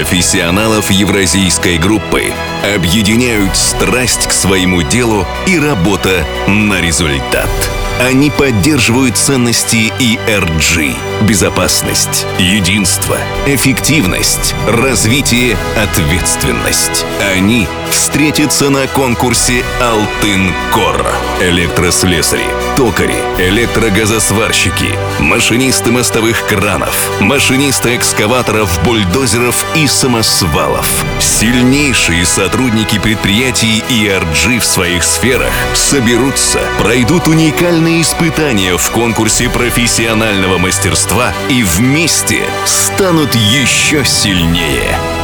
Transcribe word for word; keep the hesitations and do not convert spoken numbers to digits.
профессионалов евразийской группы объединяют страсть к своему делу и работа на результат. Они поддерживают ценности и эр джи – безопасность, единство, эффективность, развитие, ответственность. Они встретятся на конкурсе «Алтын-Кор». Электрослесари, токари, электрогазосварщики, машинисты мостовых кранов, машинисты экскаваторов, бульдозеров и самосвалов. Сильнейшие сотрудники предприятий и эр джи в своих сферах соберутся, пройдут уникальные испытания в конкурсе профессионального мастерства и вместе станут еще сильнее.